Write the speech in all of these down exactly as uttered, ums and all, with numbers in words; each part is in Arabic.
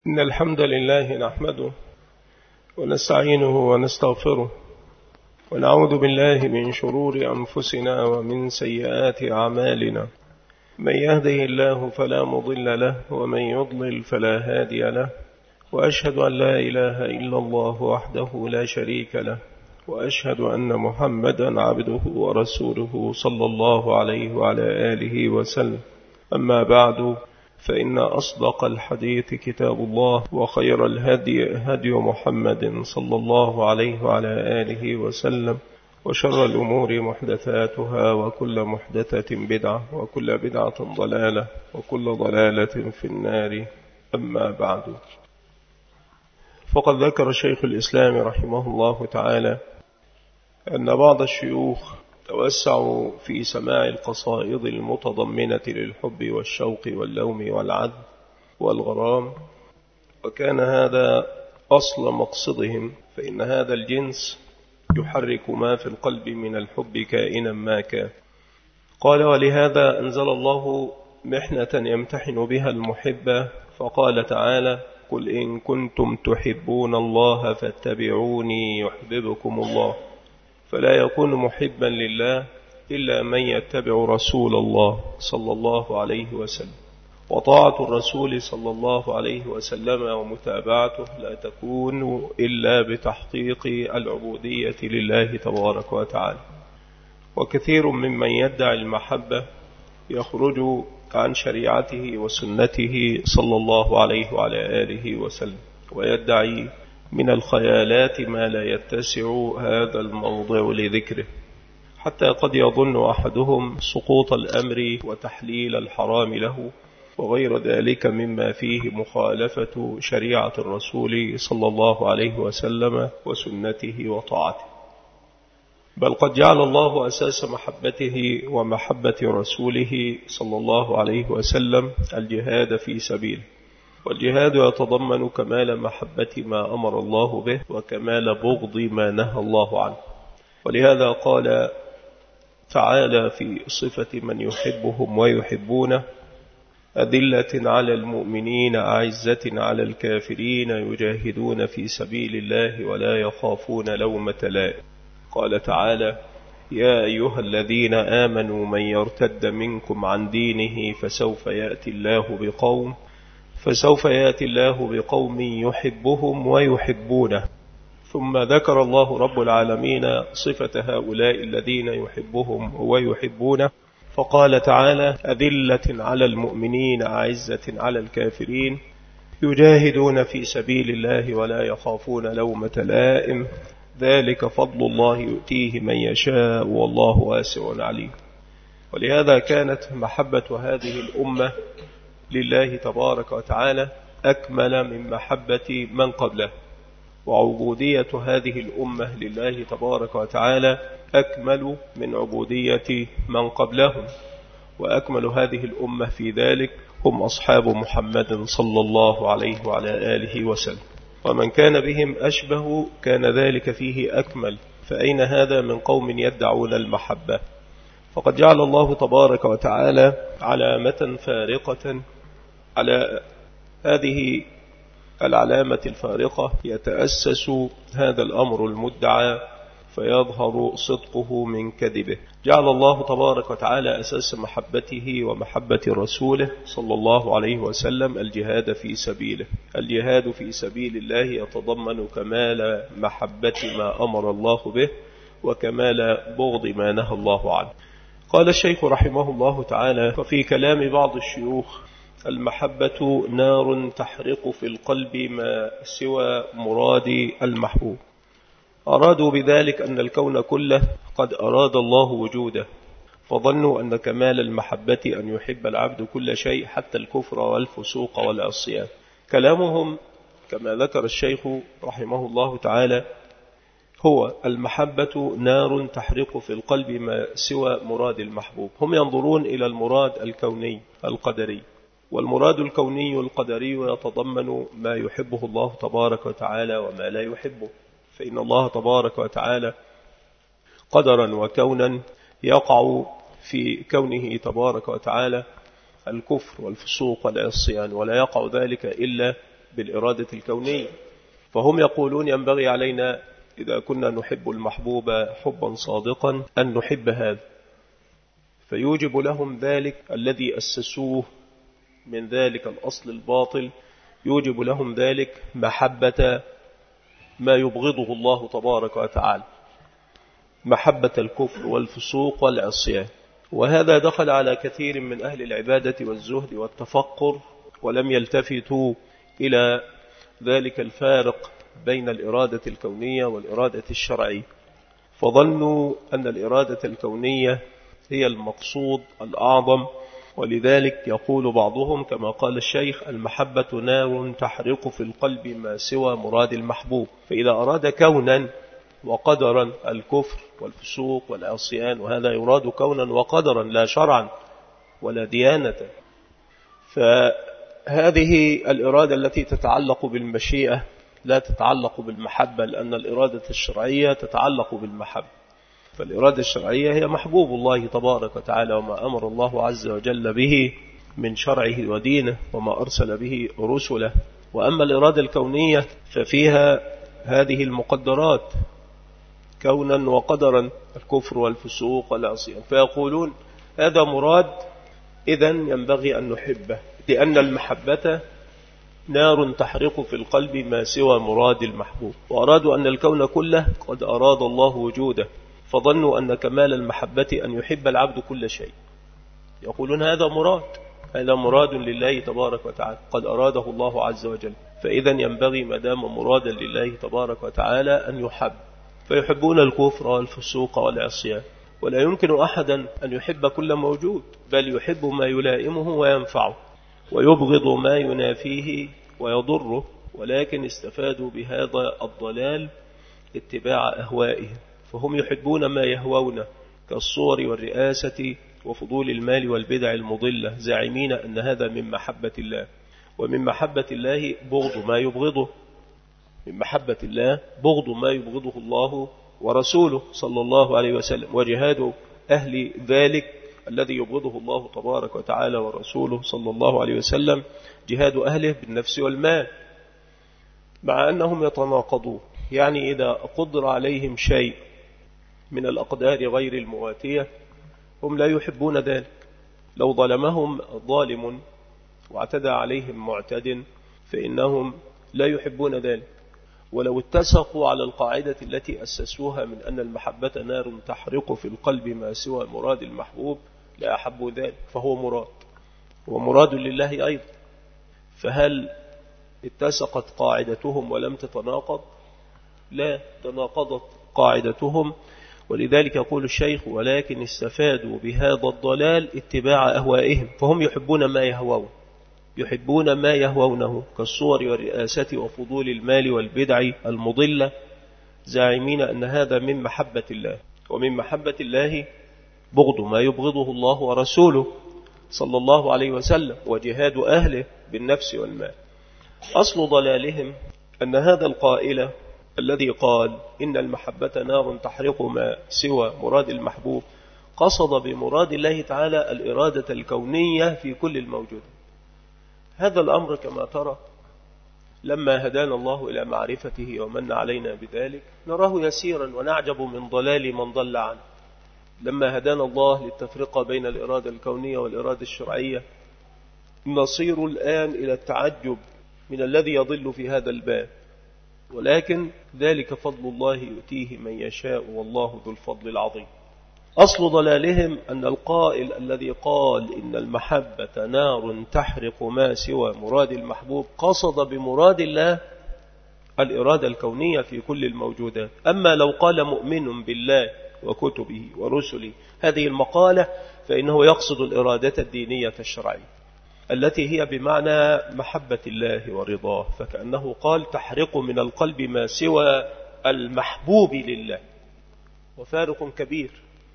إن الحمد لله نحمده ونستعينه ونستغفره ونعوذ بالله من شرور أنفسنا ومن سيئات أعمالنا. من يهده الله فلا مضل له ومن يضلل فلا هادي له، وأشهد أن لا إله إلا الله وحده لا شريك له، وأشهد أن محمدا عبده ورسوله صلى الله عليه وعلى آله وسلم. أما بعد، فإن أصدق الحديث كتاب الله، وخير الهدي هدي محمد صلى الله عليه وعلى آله وسلم، وشر الأمور محدثاتها، وكل محدثة بدعة، وكل بدعة ضلالة، وكل ضلالة في النار. أما بعد، فقد ذكر شيخ الإسلام رحمه الله تعالى أن بعض الشيوخ توسعوا في سماع القصائد المتضمنة للحب والشوق واللوم والعذب والغرام، وكان هذا أصل مقصدهم، فإن هذا الجنس يحرك ما في القلب من الحب كائنا ما كان. قال: ولهذا أنزل الله محنة يمتحن بها المحبة، فقال تعالى: قل إن كنتم تحبون الله فاتبعوني يحببكم الله. فلا يكون محبا لله إلا من يتبع رسول الله صلى الله عليه وسلم، وطاعة الرسول صلى الله عليه وسلم ومتابعته لا تكون إلا بتحقيق العبودية لله تبارك وتعالى. وكثير ممن يدعي المحبة يخرج عن شريعته وسنته صلى الله عليه وعلى آله وسلم، ويدعي من الخيالات ما لا يتسع هذا الموضع لذكره، حتى قد يظن أحدهم سقوط الأمر وتحليل الحرام له، وغير ذلك مما فيه مخالفة شريعة الرسول صلى الله عليه وسلم وسنته وطاعته. بل قد جعل الله أساس محبته ومحبة رسوله صلى الله عليه وسلم الجهاد في سبيله، والجهاد يتضمن كمال محبة ما أمر الله به وكمال بغض ما نهى الله عنه. ولهذا قال تعالى في صفة من يحبهم ويحبونه: أذلة على المؤمنين أعزة على الكافرين يجاهدون في سبيل الله ولا يخافون لومة لائم. قال تعالى: يا أيها الذين آمنوا من يرتد منكم عن دينه فسوف يأتي الله بقوم فسوف يأتي الله بقوم يحبهم ويحبونه. ثم ذكر الله رب العالمين صفة هؤلاء الذين يحبهم ويحبونه، فقال تعالى: أذلة على المؤمنين أعزة على الكافرين يجاهدون في سبيل الله ولا يخافون لومة لائم، ذلك فضل الله يؤتيه من يشاء والله واسع عليم. ولهذا كانت محبة هذه الأمة لله تبارك وتعالى أكمل من محبة من قبله، وعبودية هذه الأمة لله تبارك وتعالى أكمل من عبودية من قبلهم، وأكمل هذه الأمة في ذلك هم أصحاب محمد صلى الله عليه وعلى آله وسلم، ومن كان بهم أشبه كان ذلك فيه أكمل. فأين هذا من قوم يدعون المحبة؟ فقد جعل الله تبارك وتعالى علامة فارقة على هذه العلامة الفارقة يتأسس هذا الأمر المدعى فيظهر صدقه من كذبه. جعل الله تبارك وتعالى أساس محبته ومحبة رسوله صلى الله عليه وسلم الجهاد في سبيله. الجهاد في سبيل الله يتضمن كمال محبة ما أمر الله به وكمال بغض ما نهى الله عنه. قال الشيخ رحمه الله تعالى: وفي كلام بعض الشيوخ: المحبة نار تحرق في القلب ما سوى مراد المحبوب. أرادوا بذلك أن الكون كله قد أراد الله وجوده، فظنوا أن كمال المحبة أن يحب العبد كل شيء حتى الكفر والفسوق والعصيان. كلامهم كما ذكر الشيخ رحمه الله تعالى هو: المحبة نار تحرق في القلب ما سوى مراد المحبوب. هم ينظرون إلى المراد الكوني القدري، والمراد الكوني القدري يتضمن ما يحبه الله تبارك وتعالى وما لا يحبه، فإن الله تبارك وتعالى قدرا وكونا يقع في كونه تبارك وتعالى الكفر والفسوق والعصيان، ولا يقع ذلك إلا بالإرادة الكونية. فهم يقولون ينبغي علينا إذا كنا نحب المحبوب حبا صادقا أن نحب هذا، فيوجب لهم ذلك الذي أسسوه من ذلك الأصل الباطل، يوجب لهم ذلك محبة ما يبغضه الله تبارك وتعالى، محبة الكفر والفسوق والعصيان. وهذا دخل على كثير من أهل العبادة والزهد والتفقر، ولم يلتفتوا إلى ذلك الفارق بين الإرادة الكونية والإرادة الشرعية، فظنوا أن الإرادة الكونية هي المقصود الأعظم. ولذلك يقول بعضهم كما قال الشيخ: المحبة نار تحرق في القلب ما سوى مراد المحبوب. فإذا أراد كونا وقدرا الكفر والفسوق والعصيان، وهذا يراد كونا وقدرا لا شرعا ولا ديانة، فهذه الإرادة التي تتعلق بالمشيئة لا تتعلق بالمحبة، لأن الإرادة الشرعية تتعلق بالمحبة. فالإرادة الشرعية هي محبوب الله تبارك وتعالى، وما أمر الله عز وجل به من شرعه ودينه، وما أرسل به رسله. وأما الإرادة الكونية ففيها هذه المقدرات كونا وقدرا، الكفر والفسوق والعصيان، فيقولون هذا مراد، إذن ينبغي أن نحبه، لأن المحبة نار تحرق في القلب ما سوى مراد المحبوب. وأرادوا أن الكون كله قد أراد الله وجوده، فظنوا أن كمال المحبة أن يحب العبد كل شيء. يقولون هذا مراد، هذا مراد لله تبارك وتعالى، قد أراده الله عز وجل، فإذا ينبغي ما دام مرادا لله تبارك وتعالى أن يحب، فيحبون الكفر والفسوق والعصيان. ولا يمكن أحدا أن يحب كل موجود، بل يحب ما يلائمه وينفعه، ويبغض ما ينافيه ويضره. ولكن استفادوا بهذا الضلال اتباع أهوائهم، فهم يحبون ما يهوون كالصور والرئاسة وفضول المال والبدع المضلة، زاعمين أن هذا من محبة الله. ومن محبة الله بغض ما يبغضه، من محبة الله بغض ما يبغضه الله ورسوله صلى الله عليه وسلم، وجهاد أهل ذلك الذي يبغضه الله تبارك وتعالى ورسوله صلى الله عليه وسلم، جهاد أهله بالنفس والمال، مع أنهم يتناقضون. يعني إذا قدر عليهم شيء من الأقدار غير المواتية هم لا يحبون ذلك. لو ظلمهم ظالم واعتدى عليهم معتد فإنهم لا يحبون ذلك. ولو اتسقوا على القاعدة التي أسسوها من أن المحبة نار تحرق في القلب ما سوى مراد المحبوب لا أحبوا ذلك، فهو مراد ومراد لله أيضا. فهل اتسقت قاعدتهم ولم تتناقض؟ لا، تناقضت قاعدتهم. ولذلك يقول الشيخ: ولكن استفادوا بهذا الضلال اتباع أهوائهم، فهم يحبون ما يهوون، يحبون ما يهوونه كالصور والرئاسة وفضول المال والبدع المضلة، زاعمين أن هذا من محبة الله. ومن محبة الله بغض ما يبغضه الله ورسوله صلى الله عليه وسلم، وجهاد أهله بالنفس والمال. أصل ضلالهم أن هذا القائل الذي قال إن المحبة نار تحرق ما سوى مراد المحبوب قصد بمراد الله تعالى الإرادة الكونية في كل الموجود. هذا الأمر كما ترى لما هدانا الله إلى معرفته ومن علينا بذلك نراه يسيرا، ونعجب من ضلال من ضل عنه. لما هدانا الله للتفرقة بين الإرادة الكونية والإرادة الشرعية نصير الآن إلى التعجب من الذي يضل في هذا الباب، ولكن ذلك فضل الله يؤتيه من يشاء والله ذو الفضل العظيم. أصل ضلالهم أن القائل الذي قال إن المحبة نار تحرق ما سوى مراد المحبوب قصد بمراد الله الإرادة الكونية في كل الموجودات. أما لو قال مؤمن بالله وكتبه ورسله هذه المقالة فإنه يقصد الإرادة الدينية الشرعية التي هي بمعنى محبة الله ورضاه، فكأنه قال تحرق من القلب ما سوى المحبوب لله، وفارق كبير.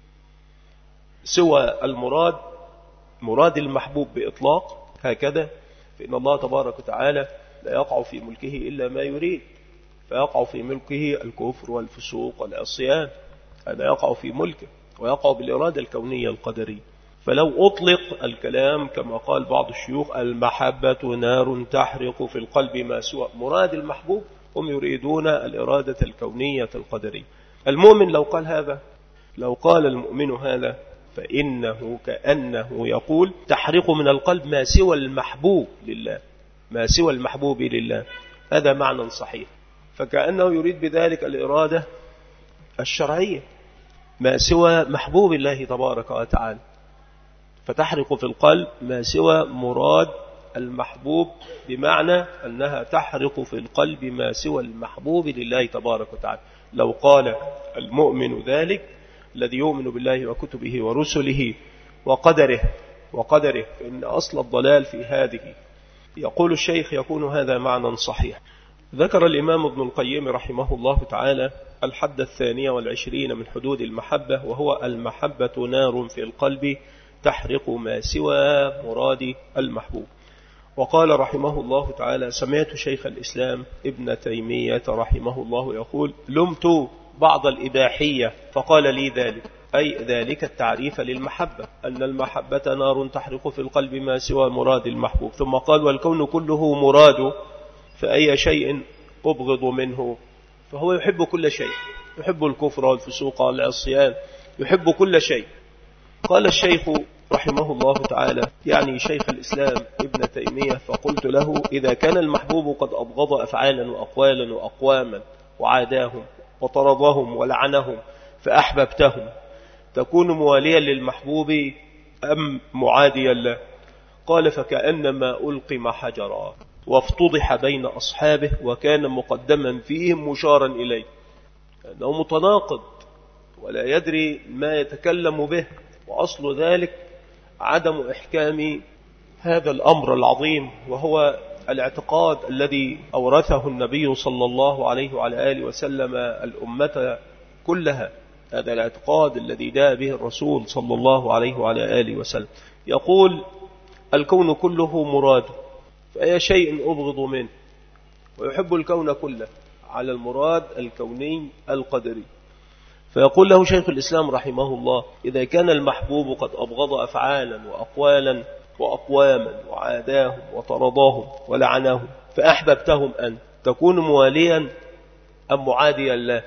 سوى المراد مراد المحبوب بإطلاق هكذا، فإن الله تبارك وتعالى لا يقع في ملكه إلا ما يريد، فيقع في ملكه الكفر والفسوق والعصيان، هذا يقع في ملكه ويقع بالإرادة الكونية القدرية. فلو أطلق الكلام كما قال بعض الشيوخ المحبة نار تحرق في القلب ما سوى مراد المحبوب، هم يريدون الإرادة الكونية القدرية. المؤمن لو قال هذا، لو قال المؤمن هذا فإنه كأنه يقول تحرق من القلب ما سوى المحبوب لله، ما سوى المحبوب لله. هذا معنى صحيح، فكأنه يريد بذلك الإرادة الشرعية، ما سوى محبوب الله تبارك وتعالى، فتحرق في القلب ما سوى مراد المحبوب، بمعنى أنها تحرق في القلب ما سوى المحبوب لله تبارك وتعالى. لو قال المؤمن ذلك الذي يؤمن بالله وكتبه ورسله وقدره وقدره فإن أصل الضلال في هذه. يقول الشيخ يكون هذا معنى صحيح. ذكر الإمام ابن القيم رحمه الله تعالى الحد الثانية والعشرين من حدود المحبة، وهو المحبة نار في القلب تحرق ما سوى مراد المحبوب. وقال رحمه الله تعالى سمعت شيخ الإسلام ابن تيمية رحمه الله يقول لمت بعض الإباحية فقال لي ذلك، أي ذلك التعريف للمحبة، أن المحبة نار تحرق في القلب ما سوى مراد المحبوب. ثم قال والكون كله مراد، فأي شيء أبغض منه، فهو يحب كل شيء، يحب الكفر والفسوق والعصيان، يحب كل شيء. قال الشيخ رحمه الله تعالى يعني شيخ الإسلام ابن تيمية فقلت له إذا كان المحبوب قد أبغض أفعالا وأقوالا وأقواما وعاداهم وطردهم ولعنهم فأحببتهم، تكون مواليا للمحبوب أم معاديا له؟ قال فكأنما ألقم حجرا وافتضح بين أصحابه وكان مقدما فيهم مشارا إليه، أنه متناقض ولا يدري ما يتكلم به، وأصل ذلك عدم إحكام هذا الأمر العظيم، وهو الاعتقاد الذي أورثه النبي صلى الله عليه وعلى آله وسلم الأمة كلها، هذا الاعتقاد الذي جاء به الرسول صلى الله عليه وعلى آله وسلم. يقول الكون كله مراد، فأي شيء أبغض منه، ويحب الكون كله على المراد الكوني القدري. فيقول له شيخ الإسلام رحمه الله إذا كان المحبوب قد أبغض أفعالا وأقوالا وأقواما وعاداهم وطرداهم ولعناهم فأحببتهم أن تكون مواليا أم معاديا له،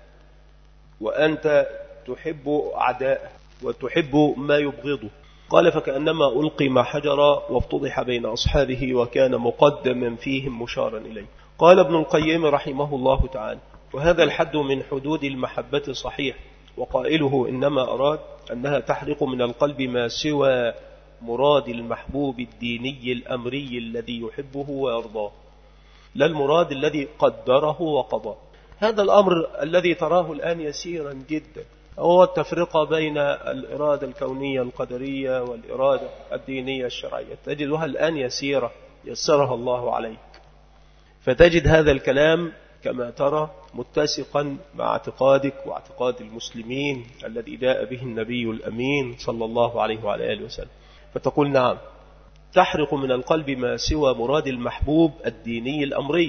وأنت تحب أعداءه وتحب ما يبغضه. قال فكأنما ألقم حجرا وافتضح بين أصحابه وكان مقدما فيهم مشارا إليه. قال ابن القيم رحمه الله تعالى وهذا الحد من حدود المحبة صحيح، وقائله إنما أراد أنها تحرق من القلب ما سوى مراد المحبوب الديني الأمري الذي يحبه ويرضاه، لا المراد الذي قدره وقضاه. هذا الأمر الذي تراه الآن يسيرا جدا هو التفرقة بين الإرادة الكونية القدرية والإرادة الدينية الشرعية، تجدها الآن يسيرة يسرها الله عليك، فتجد هذا الكلام كما ترى متسقا مع اعتقادك واعتقاد المسلمين الذي جاء به النبي الأمين صلى الله عليه وعلى آله وسلم. فتقول نعم تحرق من القلب ما سوى مراد المحبوب الديني الأمري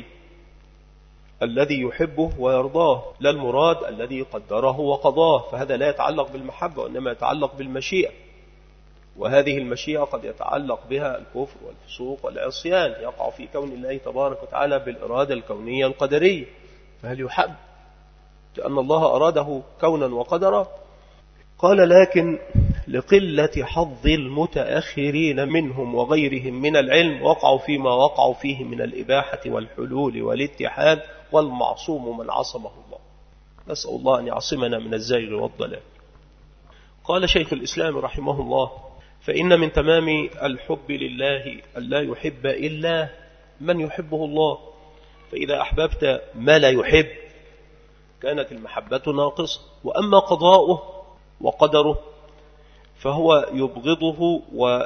الذي يحبه ويرضاه، لا المراد الذي قدره وقضاه، فهذا لا يتعلق بالمحبة وإنما يتعلق بالمشيئة، وهذه المشيئة قد يتعلق بها الكفر والفسوق والعصيان، يقع في كون الله تبارك وتعالى بالإرادة الكونية القدرية. فهل يحب لأن الله أراده كونا وقدرا؟ قال لكن لقلة حظ المتأخرين منهم وغيرهم من العلم وقعوا فيما وقعوا فيه من الإباحة والحلول والاتحاد، والمعصوم من عصمه الله. نسأل الله أن يعصمنا من الزيغ والضلال. قال شيخ الإسلام رحمه الله فإن من تمام الحب لله ألا يحب إلا من يحبه الله، فإذا أحببت ما لا يحب كانت المحبة ناقصة. وأما قضاؤه وقدره فهو يبغضه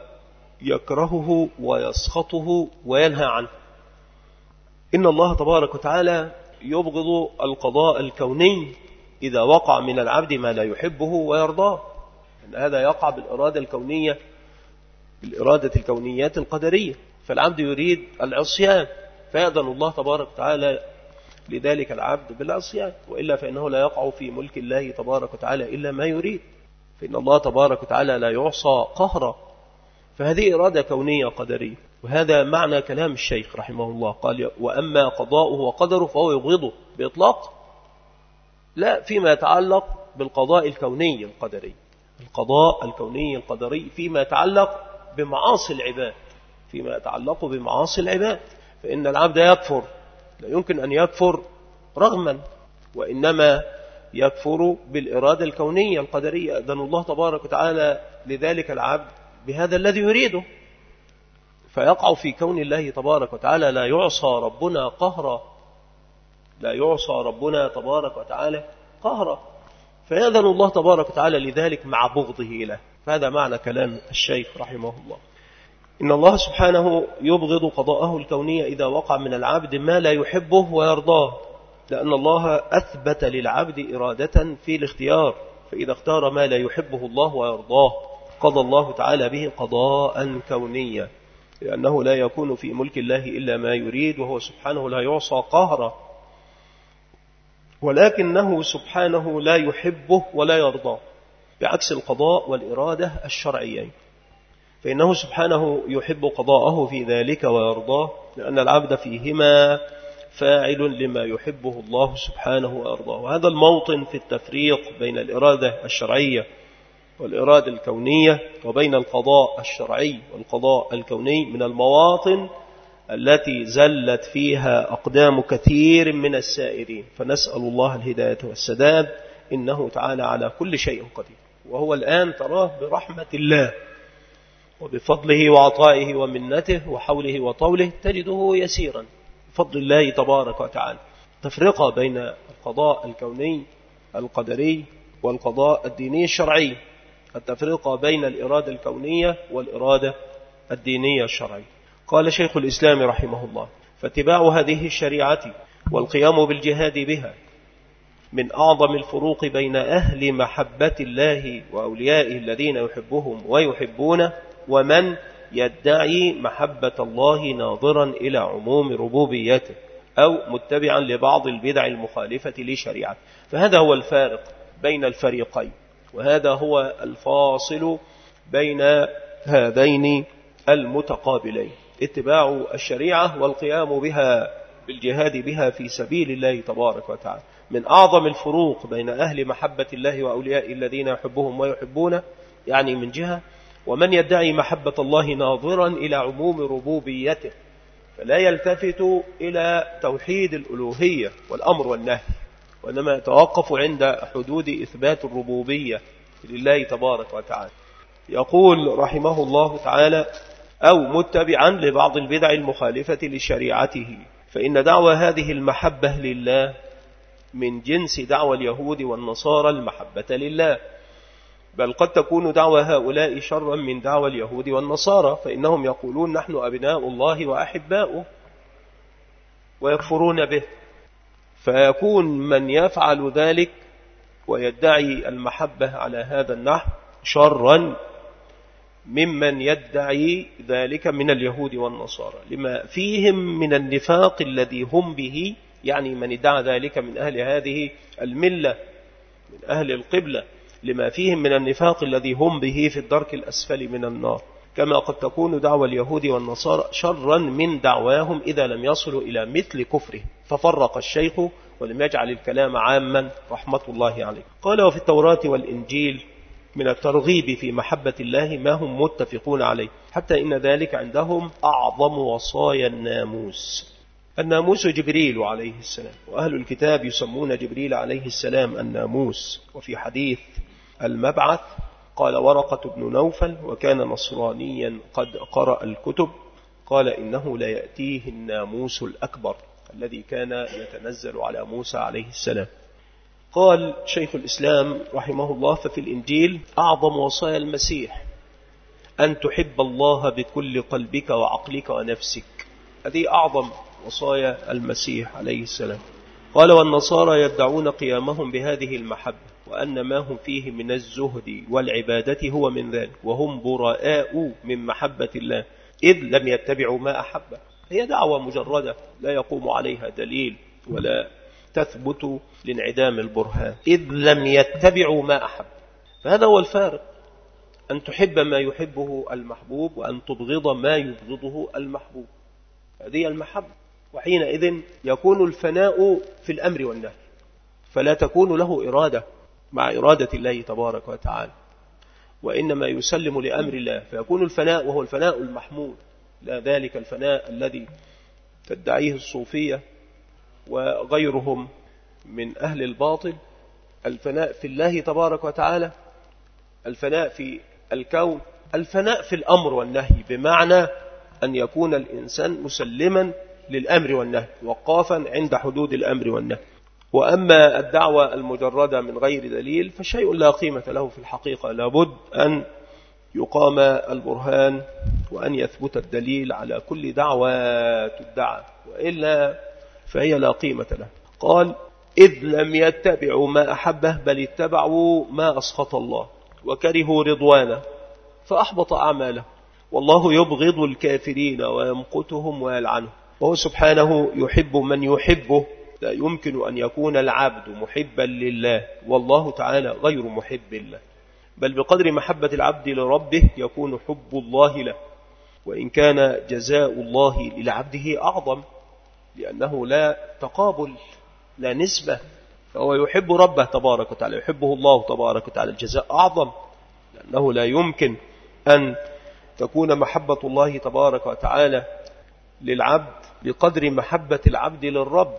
ويكرهه ويسخطه وينهى عنه. إن الله تبارك وتعالى يبغض القضاء الكوني إذا وقع من العبد ما لا يحبه ويرضاه، أن هذا يقع بالإرادة الكونية بالإرادة الكونيات القدرية، فالعبد يريد العصيان فيأذن الله تبارك وتعالى لذلك العبد بالعصيان، وإلا فإنه لا يقع في ملك الله تبارك وتعالى إلا ما يريد. فإن الله تبارك وتعالى لا يعصى قهرا، فهذه إرادة كونية قدرية. وهذا معنى كلام الشيخ رحمه الله، قال وأما قضاؤه وقدره فهو يبغضه بإطلاق، لا، فيما يتعلق بالقضاء الكوني القدري، القضاء الكوني القدري فيما يتعلق بمعاصي العباد، فيما يتعلق بمعاصي العباد، فإن العبد يكفر، لا يمكن أن يكفر رغما، وإنما يكفر بالإرادة الكونية القدرية. أذن الله تبارك وتعالى لذلك العبد بهذا الذي يريده، فيقع في كون الله تبارك وتعالى لا يعصى ربنا قهرا، لا يعصى ربنا تبارك وتعالى قهرا، فيأذن الله تبارك وتعالى لذلك مع بغضه له. فهذا معنى كلام الشيخ رحمه الله. إن الله سبحانه يبغض قضاءه الكونية إذا وقع من العبد ما لا يحبه ويرضاه، لأن الله أثبت للعبد إرادة في الاختيار، فإذا اختار ما لا يحبه الله ويرضاه قضى الله تعالى به قضاء كونيا، لأنه لا يكون في ملك الله إلا ما يريد، وهو سبحانه لا يعصى قهرا، ولكنه سبحانه لا يحبه ولا يرضاه، بعكس القضاء والإرادة الشرعيين، فإنه سبحانه يحب قضاءه في ذلك ويرضاه، لأن العبد فيهما فاعل لما يحبه الله سبحانه ويرضاه. وهذا الموطن في التفريق بين الإرادة الشرعية والإرادة الكونية وبين القضاء الشرعي والقضاء الكوني من المواطن التي زلت فيها أقدام كثير من السائرين، فنسأل الله الهداية والسداد، إنه تعالى على كل شيء قدير. وهو الآن تراه برحمة الله وبفضله وعطائه ومنته وحوله وطوله تجده يسيرا بفضل الله تبارك وتعالى. تفرقة بين القضاء الكوني القدري والقضاء الديني الشرعي، التفرقة بين الإرادة الكونية والإرادة الدينية الشرعية. قال شيخ الإسلام رحمه الله: فاتباع هذه الشريعة والقيام بالجهاد بها من أعظم الفروق بين أهل محبة الله وأوليائه الذين يحبهم ويحبونه، ومن يدعي محبة الله ناظرا إلى عموم ربوبيته أو متبعا لبعض البدع المخالفة لشريعته. فهذا هو الفارق بين الفريقين، وهذا هو الفاصل بين هذين المتقابلين: اتباع الشريعة والقيام بها بالجهاد بها في سبيل الله تبارك وتعالى. من أعظم الفروق بين أهل محبة الله وأولياء الذين يحبهم ويحبونه، يعني من جهة، ومن يدعي محبة الله ناظرا إلى عموم ربوبيته، فلا يلتفت إلى توحيد الألوهية والأمر والنهي، وإنما يتوقف عند حدود إثبات الربوبية لله تبارك وتعالى. يقول رحمه الله تعالى: أو متبعا لبعض البدع المخالفة لشريعته، فإن دعوى هذه المحبة لله من جنس دعوى اليهود والنصارى المحبة لله، بل قد تكون دعوى هؤلاء شرا من دعوى اليهود والنصارى، فإنهم يقولون نحن أبناء الله وأحباؤه ويكفرون به، فيكون من يفعل ذلك ويدعي المحبة على هذا النحو شرا ممن يدعي ذلك من اليهود والنصارى، لما فيهم من النفاق الذي هم به، يعني من ادعى ذلك من أهل هذه الملة من أهل القبلة، لما فيهم من النفاق الذي هم به في الدرك الأسفل من النار، كما قد تكون دعوى اليهود والنصارى شرا من دعواهم إذا لم يصلوا إلى مثل كفره. ففرق الشيخ ولم يجعل الكلام عاما رحمة الله عليه. قال: وفي التوراة والإنجيل من الترغيب في محبة الله ما هم متفقون عليه، حتى إن ذلك عندهم أعظم وصايا الناموس. الناموس جبريل عليه السلام، وأهل الكتاب يسمون جبريل عليه السلام الناموس. وفي حديث المبعث قال ورقة بن نوفل وكان نصرانيا قد قرأ الكتب، قال: إنه لا يأتيه الناموس الأكبر الذي كان يتنزل على موسى عليه السلام. قال شيخ الإسلام رحمه الله: ففي الإنجيل أعظم وصايا المسيح أن تحب الله بكل قلبك وعقلك ونفسك، هذه أعظم وصايا المسيح عليه السلام. قال: والنصارى يدعون قيامهم بهذه المحبة، وأن ما هم فيه من الزهد والعبادة هو من ذلك، وهم براء من محبة الله إذ لم يتبعوا ما أحب. هي دعوة مجردة لا يقوم عليها دليل ولا تثبت لانعدام البرهان. إذ لم يتبعوا ما أحب، فهذا هو الفارق، أن تحب ما يحبه المحبوب وأن تبغض ما يبغضه المحبوب، هذه المحبة. وحينئذ يكون الفناء في الأمر والنهي، فلا تكون له إرادة مع إرادة الله تبارك وتعالى، وإنما يسلم لأمر الله، فيكون الفناء وهو الفناء المحمود، لا ذلك الفناء الذي تدعيه الصوفية وغيرهم من أهل الباطل. الفناء في الله تبارك وتعالى، الفناء في الكون، الفناء في الأمر والنهي، بمعنى أن يكون الإنسان مسلما للأمر والنهي، وقافا عند حدود الأمر والنهي. وأما الدعوة المجردة من غير دليل فشيء لا قيمة له في الحقيقة، لابد أن يقام البرهان وأن يثبت الدليل على كل دعوة تدعى، وإلا فهي لا قيمة له. قال: إذ لم يتبعوا ما أحبه بل اتبعوا ما أسخط الله وكرهوا رضوانه فأحبط أعماله، والله يبغض الكافرين ويمقتهم ويلعنهم، وهو سبحانه يحب من يحبه. لا يمكن أن يكون العبد محبا لله والله تعالى غير محب له، بل بقدر محبة العبد لربه يكون حب الله له، وإن كان جزاء الله لعبده أعظم، لأنه لا تقابل لا نسبة، فهو يحب ربه تبارك وتعالى، يحبه الله تبارك وتعالى، الجزاء أعظم، لأنه لا يمكن أن تكون محبة الله تبارك وتعالى للعبد بقدر محبة العبد للرب،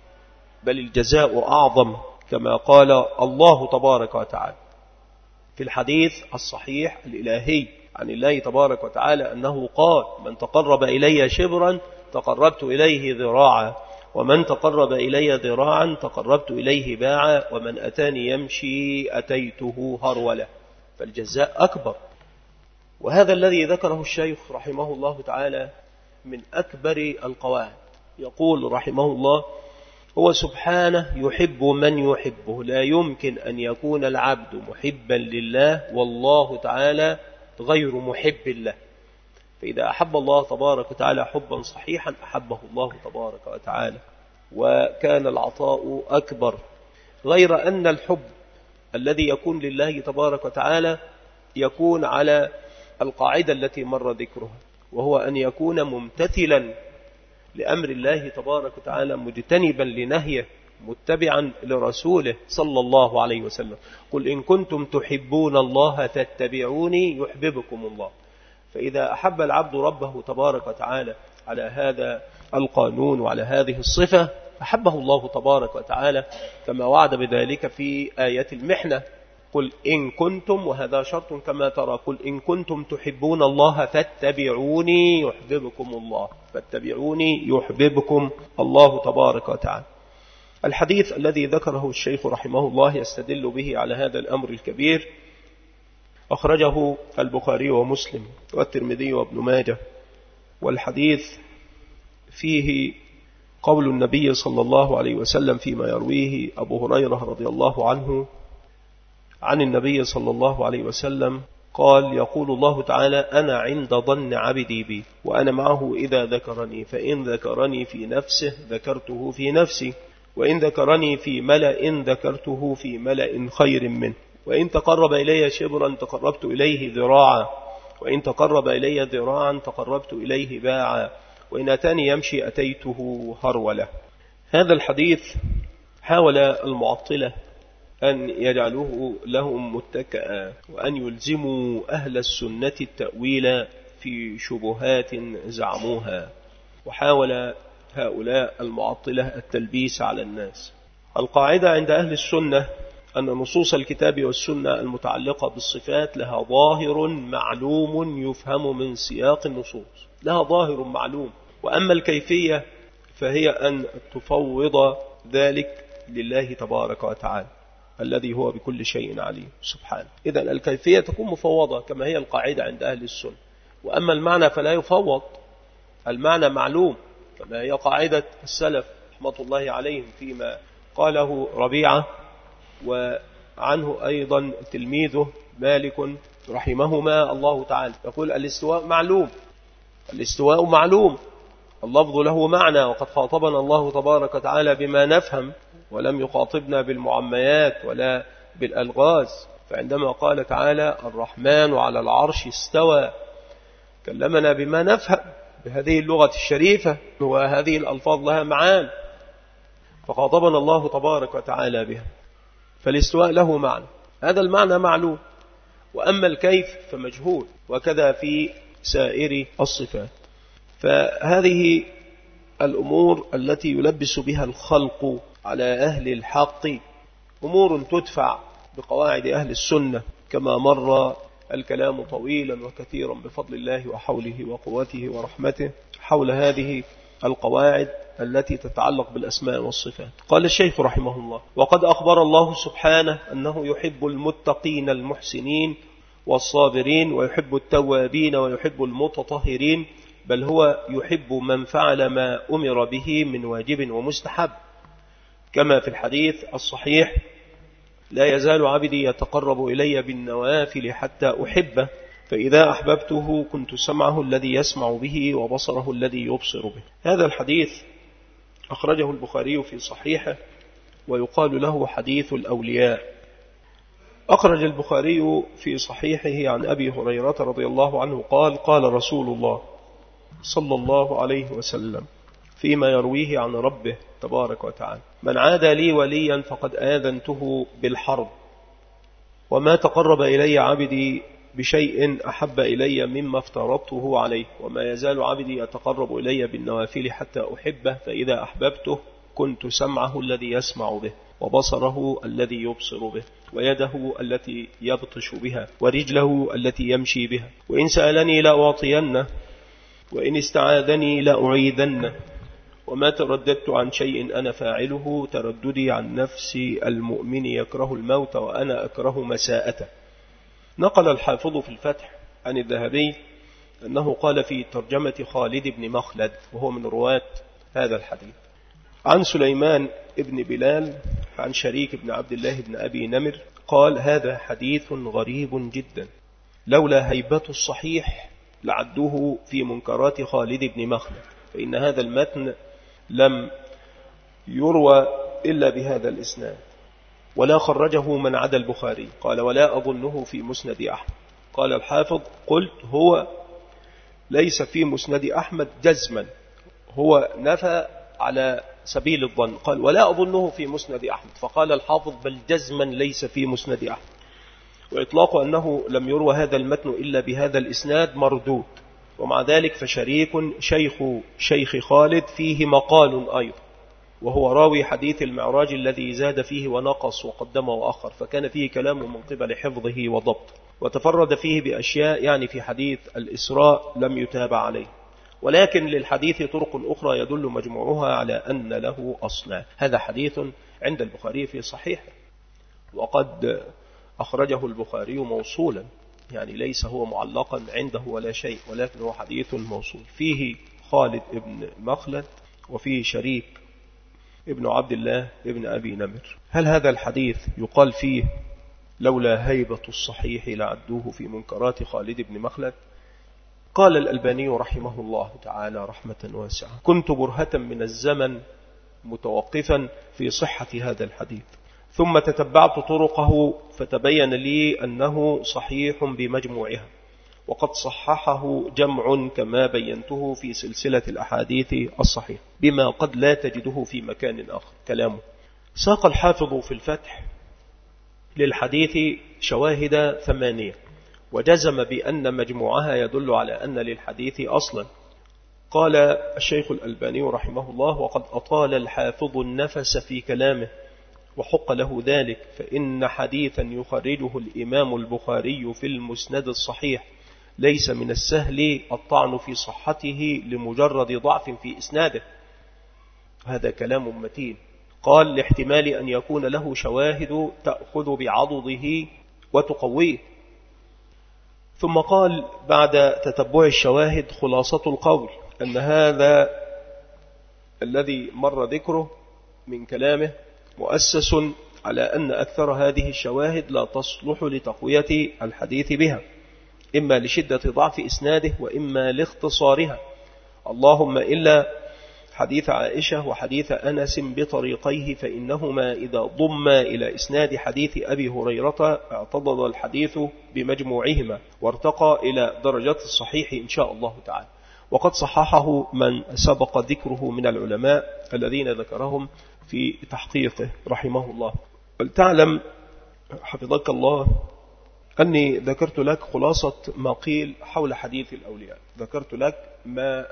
بل الجزاء أعظم، كما قال الله تبارك وتعالى في الحديث الصحيح الإلهي عن الله تبارك وتعالى أنه قال: من تقرب إلي شبرا تقربت إليه ذراعا، ومن تقرب إلي ذراعا تقربت إليه باعا، ومن أتاني يمشي أتيته هرولا. فالجزاء أكبر. وهذا الذي ذكره الشيخ رحمه الله تعالى من أكبر القواعد. يقول رحمه الله: هو سبحانه يحب من يحبه، لا يمكن أن يكون العبد محبا لله والله تعالى غير محب له، فإذا أحب الله تبارك وتعالى حبا صحيحا أحبه الله تبارك وتعالى، وكان العطاء أكبر. غير أن الحب الذي يكون لله تبارك وتعالى يكون على القاعدة التي مر ذكرها، وهو أن يكون ممتثلا لأمر الله تبارك وتعالى، مجتنبا لنهيه، متبعا لرسوله صلى الله عليه وسلم. قل إن كنتم تحبون الله فاتبعوني يحببكم الله. فإذا أحب العبد ربه تبارك وتعالى على هذا القانون وعلى هذه الصفة أحبه الله تبارك وتعالى، كما وعد بذلك في آية المحنة: قل إن كنتم، وهذا شرط كما ترى، قل إن كنتم تحبون الله فاتبعوني يحببكم الله، فاتبعوني يحببكم الله تبارك وتعالى. الحديث الذي ذكره الشيخ رحمه الله يستدل به على هذا الأمر الكبير، أخرجه البخاري ومسلم والترمذي وابن ماجه، والحديث فيه قول النبي صلى الله عليه وسلم فيما يرويه أبو هريرة رضي الله عنه عن النبي صلى الله عليه وسلم قال: يقول الله تعالى: أنا عند ظن عبدي بي وأنا معه إذا ذكرني، فإن ذكرني في نفسه ذكرته في نفسي، وإن ذكرني في ملأ ذكرته في ملأ خير منه، وإن تقرب إلي شبرا تقربت إليه ذراعا، وإن تقرب إلي ذراعا تقربت إليه باعا، وإن أتاني يمشي أتيته هرولا. هذا الحديث حاول المعطلة أن يجعلوه لهم متكئا، وأن يلزموا أهل السنة التأويل في شبهات زعموها، وحاول هؤلاء المعطلة التلبيس على الناس. القاعدة عند أهل السنة أن نصوص الكتاب والسنة المتعلقة بالصفات لها ظاهر معلوم يفهم من سياق النصوص، لها ظاهر معلوم، وأما الكيفية فهي أن تفوض ذلك لله تبارك وتعالى الذي هو بكل شيء عليم سبحانه. إذن الكيفية تكون مفوضة كما هي القاعدة عند أهل السنة، وأما المعنى فلا يفوض، المعنى معلوم كما هي قاعدة السلف رحمة الله عليهم فيما قاله ربيعة، وعنه أيضا تلميذه مالك رحمهما الله تعالى، يقول: الاستواء معلوم، الاستواء معلوم، اللفظ له معنى، وقد خاطبنا الله تبارك وتعالى بما نفهم، ولم يخاطبنا بالمعميات ولا بالألغاز. فعندما قال تعالى الرحمن على العرش استوى كلمنا بما نفهم بهذه اللغة الشريفة وهذه الألفاظ لها معان، فخاطبنا الله تبارك وتعالى بها. فالاستواء له معنى، هذا المعنى معلوم، وأما الكيف فمجهول، وكذا في سائر الصفات. فهذه الأمور التي يلبس بها الخلق على أهل الحق أمور تدفع بقواعد أهل السنة، كما مر الكلام طويلا وكثيرا بفضل الله وحوله وقوته ورحمته حول هذه القواعد التي تتعلق بالأسماء والصفات. قال الشيخ رحمه الله: وقد أخبر الله سبحانه أنه يحب المتقين المحسنين والصابرين، ويحب التوابين، ويحب المتطهرين، بل هو يحب من فعل ما أمر به من واجب ومستحب، كما في الحديث الصحيح: لا يزال عبدي يتقرب إلي بالنوافل حتى أحبه، فإذا أحببته كنت سمعه الذي يسمع به وبصره الذي يبصر به. هذا الحديث أخرجه البخاري في صحيحه، ويقال له حديث الأولياء. أخرج البخاري في صحيحه عن أبي هريرة رضي الله عنه قال: قال رسول الله صلى الله عليه وسلم فيما يرويه عن ربه تبارك وتعالى: من عادى لي وليا فقد آذنته بالحرب، وما تقرب إلي عبدي بشيء أحب إلي مما افترضته عليه، وما يزال عبدي يتقرب إلي بالنوافل حتى أحبه، فإذا أحببته كنت سمعه الذي يسمع به، وبصره الذي يبصر به، ويده التي يبطش بها، ورجله التي يمشي بها، وإن سألني لأعطينه، وإن استعاذني لأعيذنه، وما ترددت عن شيء أنا فاعله ترددي عن نفسي المؤمن يكره الموت وأنا أكره مساءته. نقل الحافظ في الفتح عن الذهبي أنه قال في ترجمة خالد بن مخلد، وهو من رواة هذا الحديث، عن سليمان بن بلال عن شريك بن عبد الله بن أبي نمر قال: هذا حديث غريب جدا، لولا هيبة الصحيح لعدوه في منكرات خالد بن مخلد، فإن هذا المتن لم يروى إلا بهذا الإسناد، ولا خرجه من عدا البخاري. قال: ولا أظنه في مسند أحمد. قال الحافظ: قلت هو ليس في مسند أحمد جزما، هو نفى على سبيل الظن، قال: ولا أظنه في مسند أحمد، فقال الحافظ: بل جزما ليس في مسند أحمد. وإطلاق أنه لم يروى هذا المتن إلا بهذا الإسناد مردود، ومع ذلك فشريك شيخ شيخ خالد فيه مقال أيضا، وهو راوي حديث المعراج الذي زاد فيه ونقص وقدم وأخر، فكان فيه كلام من قبل حفظه وضبط، وتفرد فيه بأشياء يعني في حديث الإسراء لم يتابع عليه، ولكن للحديث طرق أخرى يدل مجموعها على أن له أصلا. هذا حديث عند البخاري في صحيحه، وقد أخرجه البخاري موصولا، يعني ليس هو معلقا عنده ولا شيء، ولكن هو حديث موصول فيه خالد ابن مخلد وفيه شريك ابن عبد الله ابن أبي نمر. هل هذا الحديث يقال فيه لولا هيبة الصحيح لعدوه في منكرات خالد بن مخلد؟ قال الألباني رحمه الله تعالى رحمة واسعة: كنت برهة من الزمن متوقفا في صحة هذا الحديث، ثم تتبعت طرقه فتبين لي أنه صحيح بمجموعها، وقد صححه جمع كما بينته في سلسلة الأحاديث الصحيح، بما قد لا تجده في مكان آخر. كلامه ساق الحافظ في الفتح للحديث شواهد ثمانية، وجزم بأن مجموعها يدل على أن للحديث أصلا. قال الشيخ الألباني رحمه الله: وقد أطال الحافظ النفس في كلامه، وحق له ذلك، فإن حديثا يخرجه الإمام البخاري في المسند الصحيح ليس من السهل الطعن في صحته لمجرد ضعف في إسناده. هذا كلام متين. قال: لاحتمال أن يكون له شواهد تأخذ بعضده وتقويه. ثم قال بعد تتبع الشواهد: خلاصة القول أن هذا الذي مر ذكره من كلامه مؤسس على أن أكثر هذه الشواهد لا تصلح لتقوية الحديث بها، إما لشدة ضعف إسناده وإما لاختصارها، اللهم إلا حديث عائشة وحديث أنس بطريقيه، فإنهما إذا ضما إلى إسناد حديث أبي هريرة اعتضد الحديث بمجموعهما وارتقى إلى درجة الصحيح إن شاء الله تعالى. وقد صححه من سبق ذكره من العلماء الذين ذكرهم في تحقيقه رحمه الله. ولتعلم حفظك الله أني ذكرت لك خلاصة ما قيل حول حديث الأولياء، ذكرت لك ما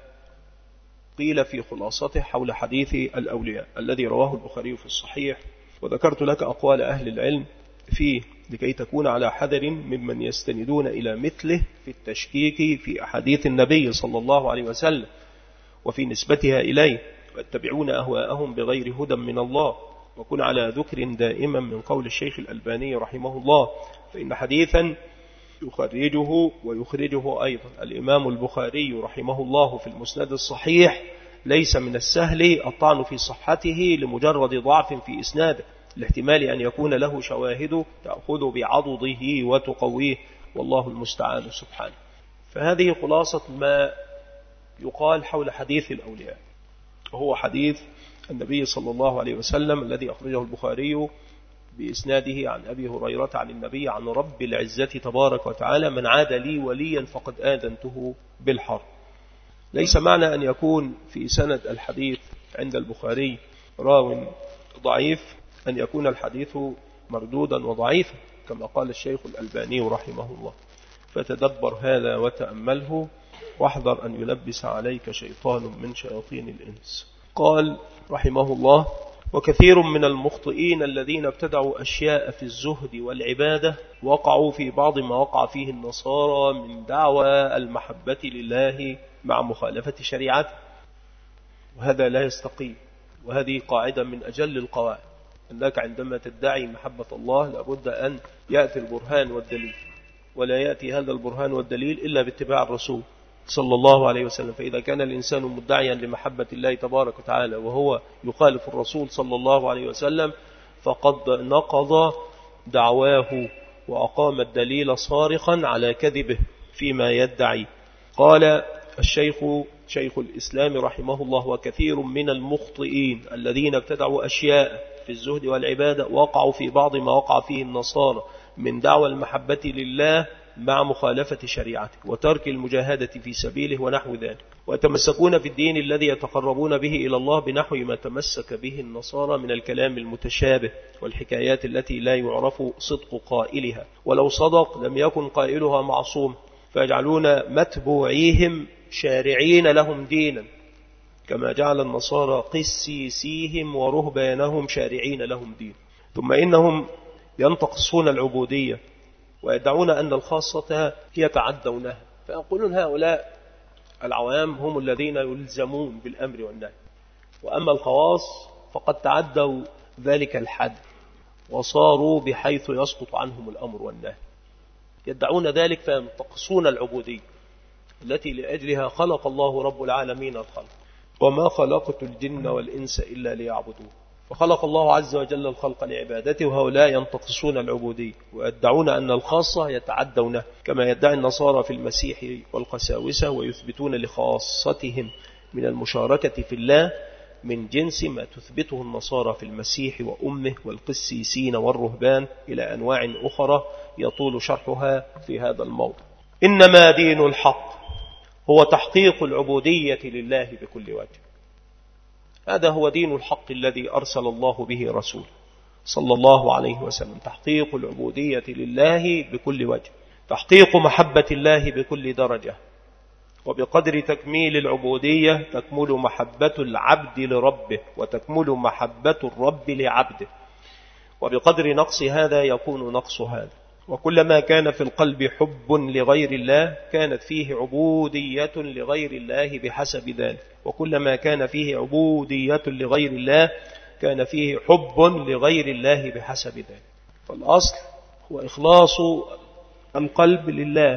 قيل في خلاصته حول حديث الأولياء الذي رواه البخاري في الصحيح، وذكرت لك أقوال أهل العلم فيه لكي تكون على حذر ممن يستندون إلى مثله في التشكيك في أحاديث النبي صلى الله عليه وسلم وفي نسبتها إليه، ويتبعون أهواءهم بغير هدى من الله. وكن على ذكر دائما من قول الشيخ الألباني رحمه الله، فإن حديثا يخرجه ويخرجه أيضا الإمام البخاري رحمه الله في المسند الصحيح ليس من السهل الطعن في صحته لمجرد ضعف في إسناده، لاحتمال أن يكون له شواهد تأخذ بعضده وتقويه، والله المستعان سبحانه. فهذه خلاصة ما يقال حول حديث الأولياء، وهو حديث النبي صلى الله عليه وسلم الذي أخرجه البخاري بإسناده عن أبي هريرة عن النبي عن رب العزة تبارك وتعالى: من عاد لي وليا فقد آذنته بالحرب. ليس معنى أن يكون في سند الحديث عند البخاري راو ضعيف أن يكون الحديث مردودا وضعيفا كما قال الشيخ الألباني رحمه الله. فتدبر هذا وتأمله، واحذر أن يلبس عليك شيطان من شياطين الإنس. قال رحمه الله: وكثير من المخطئين الذين ابتدعوا أشياء في الزهد والعبادة وقعوا في بعض ما وقع فيه النصارى من دعوى المحبة لله مع مخالفة شريعته، وهذا لا يستقيم. وهذه قاعدة من أجل القواعد، أنك عندما تدعي محبة الله لابد أن يأتي البرهان والدليل، ولا يأتي هذا البرهان والدليل إلا باتباع الرسول صلى الله عليه وسلم. فإذا كان الإنسان مدعيا لمحبة الله تبارك وتعالى وهو يخالف الرسول صلى الله عليه وسلم فقد نقض دعواه وأقام الدليل صارخا على كذبه فيما يدعي. قال الشيخ شيخ الإسلام رحمه الله: وكثير من المخطئين الذين ابتدعوا أشياء في الزهد والعبادة وقعوا في بعض ما وقع فيه النصارى من دعوى المحبة لله مع مخالفة شريعته وترك المجاهدة في سبيله ونحو ذلك، ويتمسكون في الدين الذي يتقربون به إلى الله بنحو ما تمسك به النصارى من الكلام المتشابه والحكايات التي لا يعرف صدق قائلها، ولو صدق لم يكن قائلها معصوم، فيجعلون متبوعيهم شارعين لهم دينا كما جعل النصارى قسيسيهم ورهبانهم شارعين لهم دين. ثم إنهم ينتقصون العبودية ويدعون أن الخاصة يتعدونها، فيقولون هؤلاء العوام هم الذين يلزمون بالأمر والنهي، وأما الخواص فقد تعدوا ذلك الحد وصاروا بحيث يسقط عنهم الأمر والنهي. يدعون ذلك فينتقصون العبودية التي لأجلها خلق الله رب العالمين الخلق: وما خلقت الجن والإنس إلا ليعبدون. فخلق الله عز وجل الخلق لعبادته، وهؤلاء ينتقصون العبودية ويدعون أن الخاصة يتعدونه كما يدعي النصارى في المسيح والقساوسة، ويثبتون لخاصتهم من المشاركة في الله من جنس ما تثبته النصارى في المسيح وأمه والقسيسين والرهبان إلى أنواع أخرى يطول شرحها في هذا الموضوع. إنما دين الحق هو تحقيق العبودية لله بكل وجه. هذا هو دين الحق الذي أرسل الله به رسوله صلى الله عليه وسلم: تحقيق العبودية لله بكل وجه، تحقيق محبة الله بكل درجة، وبقدر تكميل العبودية تكمل محبة العبد لربه وتكمل محبة الرب لعبده، وبقدر نقص هذا يكون نقص هذا. وكلما كان في القلب حب لغير الله كانت فيه عبودية لغير الله بحسب ذلك، وكلما كان فيه عبودية لغير الله كان فيه حب لغير الله بحسب ذلك. فالأصل هو إخلاص القلب لله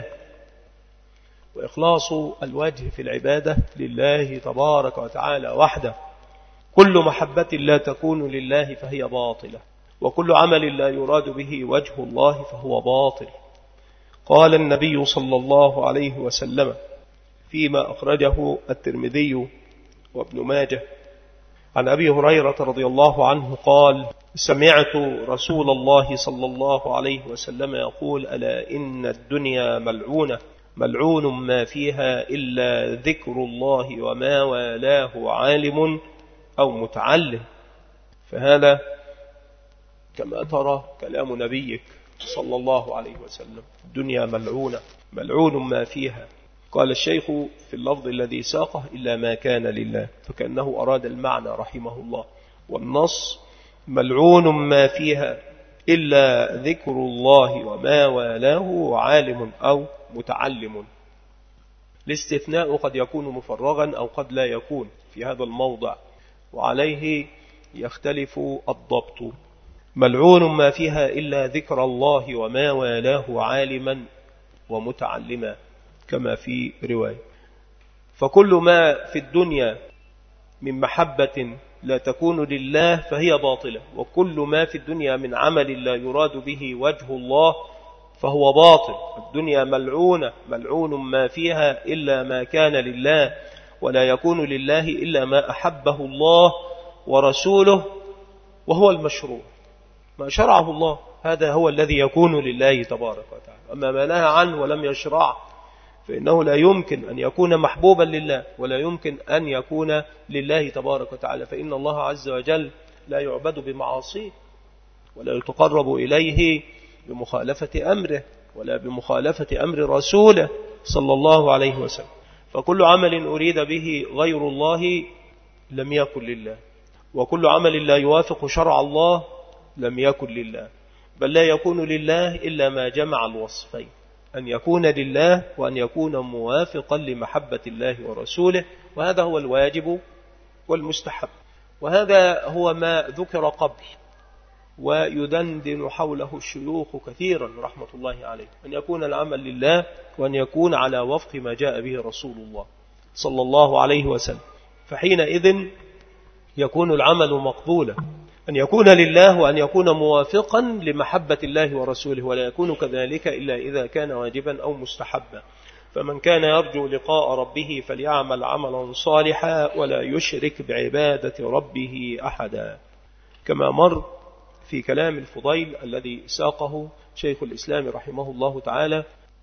وإخلاص الوجه في العبادة لله تبارك وتعالى وحده. كل محبة لا تكون لله فهي باطلة، وكل عمل لا يراد به وجه الله فهو باطل. قال النبي صلى الله عليه وسلم فيما أخرجه الترمذي وابن ماجه عن أبي هريرة رضي الله عنه قال: سمعت رسول الله صلى الله عليه وسلم يقول: ألا إن الدنيا ملعونة ملعون ما فيها إلا ذكر الله وما والاه عالم أو متعلم. فهذا كما ترى كلام نبيك صلى الله عليه وسلم: الدنيا ملعونة ملعون ما فيها. قال الشيخ في اللفظ الذي ساقه: إلا ما كان لله، فكأنه أراد المعنى رحمه الله. والنص: ملعون ما فيها إلا ذكر الله وما والاه عالم أو متعلم. الاستثناء قد يكون مفرغا أو قد لا يكون في هذا الموضع، وعليه يختلف الضبط. ملعون ما فيها إلا ذكر الله وما والاه عالما ومتعلما كما في رواية. فكل ما في الدنيا من محبة لا تكون لله فهي باطلة، وكل ما في الدنيا من عمل لا يراد به وجه الله فهو باطل. الدنيا ملعونة ملعون ما فيها إلا ما كان لله، ولا يكون لله إلا ما أحبه الله ورسوله، وهو المشروع ما شرعه الله، هذا هو الذي يكون لله تبارك وتعالى. أما ما نهى عنه ولم يشرع فإنه لا يمكن أن يكون محبوبا لله، ولا يمكن أن يكون لله تبارك وتعالى، فإن الله عز وجل لا يعبد بمعاصيه، ولا يتقرب إليه بمخالفة أمره ولا بمخالفة أمر رسوله صلى الله عليه وسلم. فكل عمل أريد به غير الله لم يكن لله، وكل عمل لا يوافق شرع الله لم يكن لله، بل لا يكون لله إلا ما جمع الوصفين: أن يكون لله وأن يكون موافقا لمحبة الله ورسوله، وهذا هو الواجب والمستحب. وهذا هو ما ذكر قبل ويدندن حوله الشيوخ كثيرا رحمة الله عليه: أن يكون العمل لله وأن يكون على وفق ما جاء به رسول الله صلى الله عليه وسلم، فحينئذ يكون العمل مقبولا. أن يكون لله وأن يكون موافقا لمحبة الله ورسوله، ولا يكون كذلك إلا إذا كان واجبا أو مستحبا. فمن كان يرجو لقاء ربه فليعمل عملا صالحا ولا يشرك بعبادة ربه أحدا، كما مر في كلام الفضيل الذي ساقه شيخ الإسلام رحمه الله تعالى: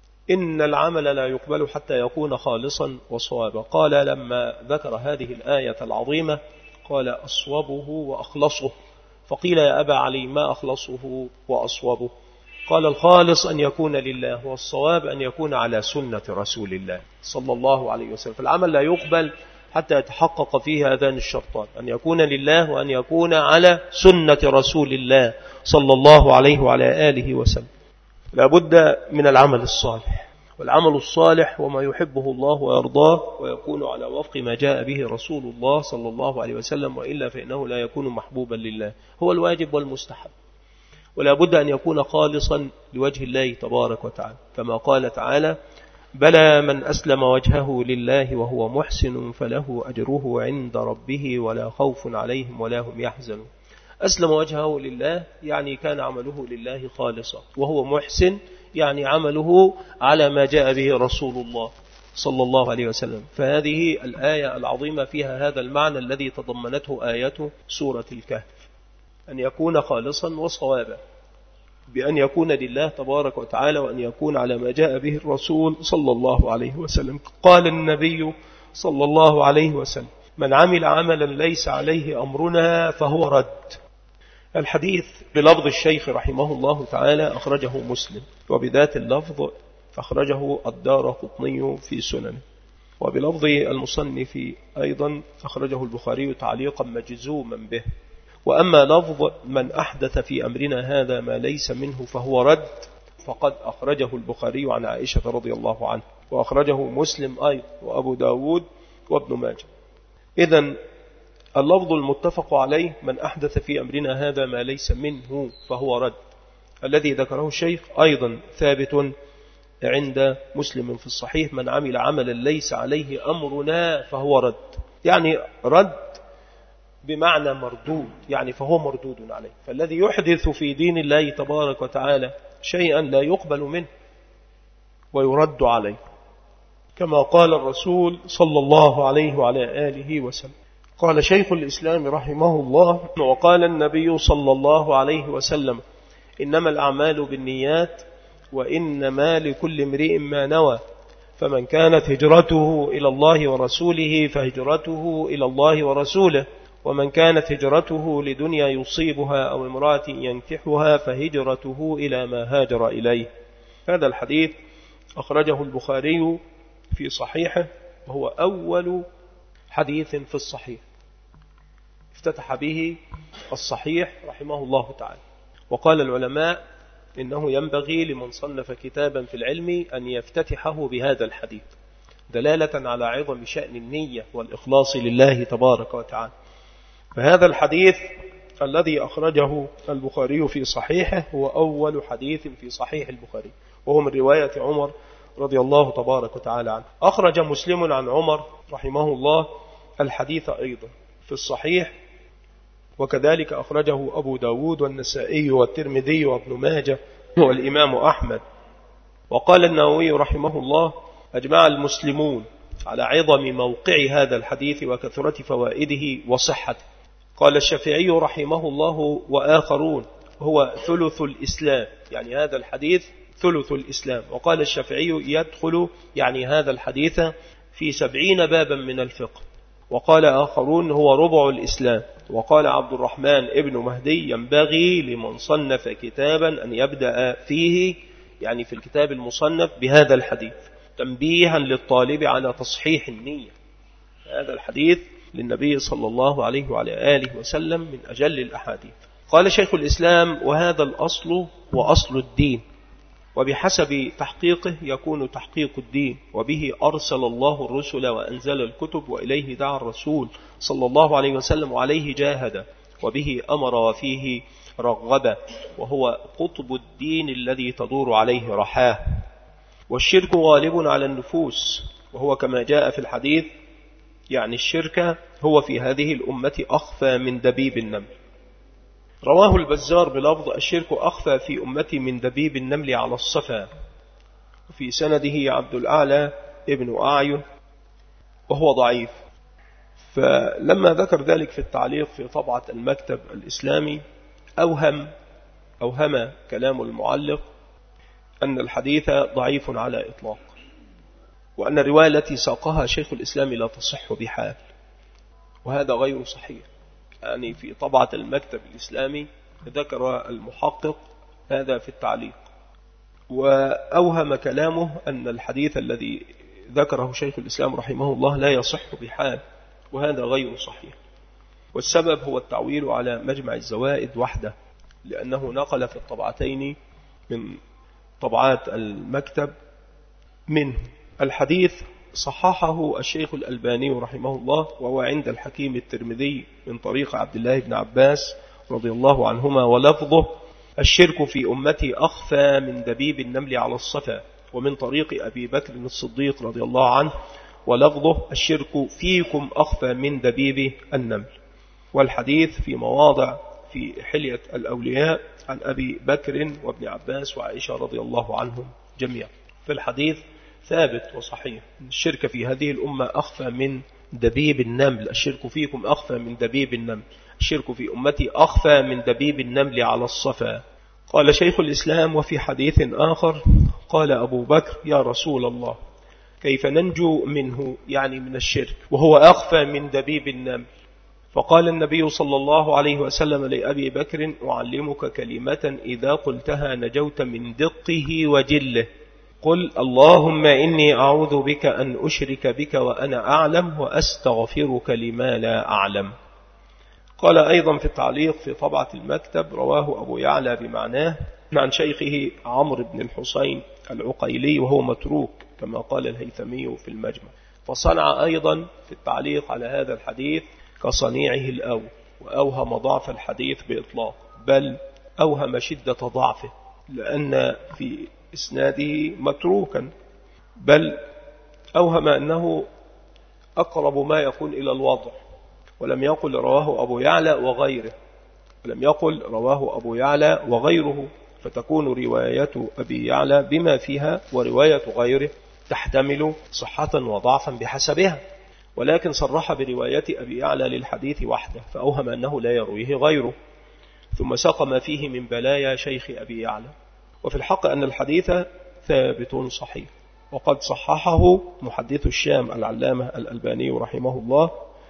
إن العمل لا يقبل حتى يكون خالصا وصوابا. قال لما ذكر هذه الآية العظيمة قال: أصوبه وأخلصه. فقيل: يا أبا علي ما أخلصه وأصوبه؟ قال: الخالص أن يكون لله، والصواب أن يكون على سنة رسول الله صلى الله عليه وسلم. فالعمل لا يقبل حتى يتحقق فيه هذان الشرطان: أن يكون لله وأن يكون على سنة رسول الله صلى الله عليه وعلى آله وسلم. لا بد من العمل الصالح، والعمل الصالح وما يحبه الله ويرضاه، ويكون على وفق ما جاء به رسول الله صلى الله عليه وسلم، وإلا فإنه لا يكون محبوبا لله، هو الواجب والمستحب. ولا بد أن يكون خالصا لوجه الله تبارك وتعالى، كما قال تعالى: بلى من أسلم وجهه لله وهو محسن فله أجره عند ربه ولا خوف عليهم ولا هم يحزنون. أسلم وجهه لله يعني كان عمله لله خالصا، وهو محسن يعني عمله على ما جاء به رسول الله صلى الله عليه وسلم. فهذه الآية العظيمة فيها هذا المعنى الذي تضمنته آية سورة الكهف: أن يكون خالصا وصوابا، بأن يكون لله تبارك وتعالى، وأن يكون على ما جاء به الرسول صلى الله عليه وسلم. قال النبي صلى الله عليه وسلم: من عمل عملا ليس عليه أمرنا فهو رد. الحديث بلفظ الشيخ رحمه الله تعالى أخرجه مسلم، وبذات اللفظ أخرجه الدارقطني في سننه، وبلفظ المصنف أيضا أخرجه البخاري تعليقا مجزوما به. وأما لفظ من أحدث في أمرنا هذا ما ليس منه فهو رد فقد أخرجه البخاري عن عائشة رضي الله عنها، وأخرجه مسلم أيضا وأبو داود وابن ماجه. إذن اللفظ المتفق عليه: من أحدث في أمرنا هذا ما ليس منه فهو رد. الذي ذكره الشيخ أيضا ثابت عند مسلم في الصحيح: من عمل عملا ليس عليه أمرنا فهو رد، يعني رد بمعنى مردود، يعني فهو مردود عليه. فالذي يحدث في دين الله تبارك وتعالى شيئا لا يقبل منه ويرد عليه، كما قال الرسول صلى الله عليه وعلى آله وسلم: قال شيخ الإسلام رحمه الله: وقال النبي صلى الله عليه وسلم: إنما الأعمال بالنيات وإنما لكل امرئ ما نوى، فمن كانت هجرته إلى الله ورسوله فهجرته إلى الله ورسوله، ومن كانت هجرته لدنيا يصيبها أو امرأة ينكحها فهجرته إلى ما هاجر إليه. هذا الحديث أخرجه البخاري في صحيحه، وهو أول حديث في الصحيح افتتح به الصحيح رحمه الله تعالى. وقال العلماء إنه ينبغي لمن صنف كتابا في العلم أن يفتتحه بهذا الحديث، دلالة على عظم شأن النية والإخلاص لله تبارك وتعالى. فهذا الحديث الذي أخرجه البخاري في صحيحه هو أول حديث في صحيح البخاري، وهو من رواية عمر رضي الله تبارك وتعالى عنه. أخرج مسلم عن عمر رحمه الله الحديث أيضا في الصحيح، وكذلك أخرجه أبو داود والنسائي والترمذي وابن ماجه والإمام أحمد. وقال النووي رحمه الله: أجمع المسلمون على عظم موقع هذا الحديث وكثرة فوائده وصحته. قال الشافعي رحمه الله وآخرون: هو ثلث الإسلام، يعني هذا الحديث ثلث الإسلام. وقال الشافعي: يدخل يعني هذا الحديث في سبعين بابا من الفقه. وقال آخرون: هو ربع الإسلام. وقال عبد الرحمن ابن مهدي: ينبغي لمن صنف كتابا أن يبدأ فيه، يعني في الكتاب المصنف، بهذا الحديث تنبيها للطالب على تصحيح النية. هذا الحديث للنبي صلى الله عليه وعلى آله وسلم من أجل الأحاديث. قال شيخ الإسلام: وهذا الأصل وأصل الدين، وبحسب تحقيقه يكون تحقيق الدين، وبه أرسل الله الرسل وأنزل الكتب، وإليه دعا الرسول صلى الله عليه وسلم وعليه جاهد، وبه أمر وفيه رغب، وهو قطب الدين الذي تدور عليه رحاه. والشرك غالب على النفوس، وهو كما جاء في الحديث، يعني الشرك هو في هذه الأمة أخفى من دبيب النمل. رواه البزار بلفظ: الشرك أخفى في أمتي من دبيب النمل على الصفا. وفي سنده عبد الأعلى ابن أعين وهو ضعيف. فلما ذكر ذلك في التعليق في طبعة المكتب الإسلامي أوهم أوهم كلام المعلق أن الحديث ضعيف على إطلاق، وأن الرواية التي ساقها شيخ الإسلام لا تصح بحال، وهذا غير صحيح. يعني في طبعة المكتب الإسلامي ذكر المحقق هذا في التعليق، وأوهم كلامه أن الحديث الذي ذكره شيخ الإسلام رحمه الله لا يصح بحال، وهذا غير صحيح. والسبب هو التعويل على مجمع الزوائد وحده، لأنه نقل في الطبعتين من طبعات المكتب منه. الحديث صححه الشيخ الألباني رحمه الله، وهو عند الحكيم الترمذي من طريق عبد الله بن عباس رضي الله عنهما، ولفظه: الشرك في أمتي أخفى من دبيب النمل على الصفا. ومن طريق أبي بكر الصديق رضي الله عنه، ولفظه: الشرك فيكم أخفى من دبيب النمل. والحديث في مواضع في حلية الأولياء عن أبي بكر وابن عباس وعائشة رضي الله عنهم جميعا. في الحديث ثابت وصحيح: الشرك في هذه الأمة أخفى من دبيب النمل. الشرك فيكم أخفى من دبيب النمل. الشرك في أمتي أخفى من دبيب النمل على الصفا. قال شيخ الإسلام: وفي حديث آخر قال أبو بكر: يا رسول الله، كيف ننجو منه، يعني من الشرك، وهو أخفى من دبيب النمل؟ فقال النبي صلى الله عليه وسلم لأبي بكر: أعلمك كلمة إذا قلتها نجوت من دقه وجله. قل: اللهم إني أعوذ بك أن أشرك بك وأنا أعلم، وأستغفرك لما لا أعلم. قال أيضا في التعليق في طبعة المكتب: رواه أبو يعلى بمعناه عن شيخه عمرو بن الحسين العقيلي، وهو متروك كما قال الهيثمي في المجمع. فصنع أيضا في التعليق على هذا الحديث كصنيعه الأول، وأوهم ضعف الحديث بإطلاق، بل أوهم شدة ضعفه، لأن في إسناده متروكا، بل أوهم أنه أقرب ما يكون إلى الوضع، ولم يقل رواه أبو يعلى وغيره، ولم يقل رواه أبو يعلى وغيره، فتكون رواية أبي يعلى بما فيها، ورواية غيره تحتمل صحة وضعفا بحسبها. ولكن صرح برواية أبي يعلى للحديث وحده فأوهم أنه لا يرويه غيره، ثم ساق ما فيه من بلايا شيخ أبي يعلى. وفي الحق أن الحديث ثابت صحيح، وقد صححه محدث الشام العلامة الألباني رحمه الله،